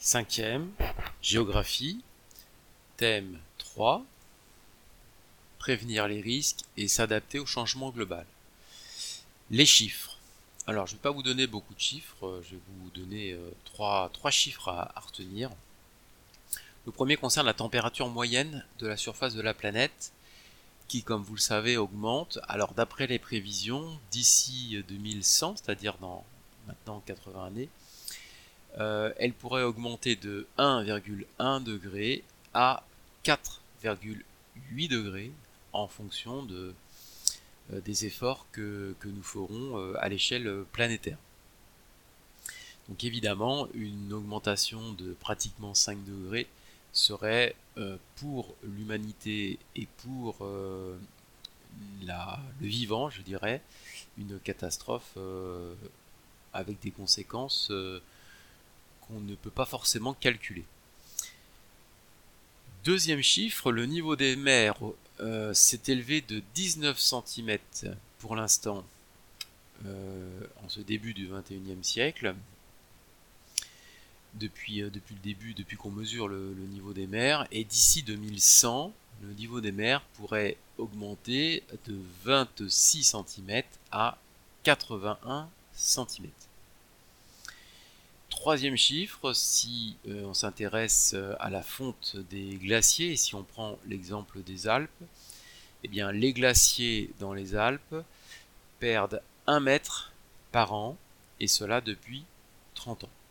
Cinquième, géographie, thème 3, prévenir les risques et s'adapter au changement global. Les chiffres. Alors, je ne vais pas vous donner beaucoup de chiffres, je vais vous donner trois chiffres à retenir. Le premier concerne la température moyenne de la surface de la planète, qui, comme vous le savez, augmente. Alors, d'après les prévisions, d'ici 2100, c'est-à-dire dans maintenant 80 années, elle pourrait augmenter de 1,1 degré à 4,8 degrés en fonction des efforts que nous ferons à l'échelle planétaire. Donc évidemment, une augmentation de pratiquement 5 degrés serait pour l'humanité et pour le vivant, je dirais, une catastrophe avec des conséquences qu'on ne peut pas forcément calculer. Deuxième chiffre, le niveau des mers s'est élevé de 19 cm pour l'instant en ce début du XXIe siècle. Depuis le début, depuis qu'on mesure le niveau des mers, et d'ici 2100, le niveau des mers pourrait augmenter de 26 cm à 81 cm. Troisième chiffre, si on s'intéresse à la fonte des glaciers, et si on prend l'exemple des Alpes, eh bien les glaciers dans les Alpes perdent 1 mètre par an, et cela depuis 30 ans.